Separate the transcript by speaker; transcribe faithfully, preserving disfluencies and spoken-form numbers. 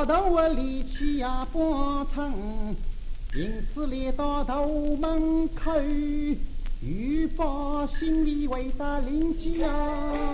Speaker 1: 头我力气也不成，因此来到大门口，预报心里为他临家。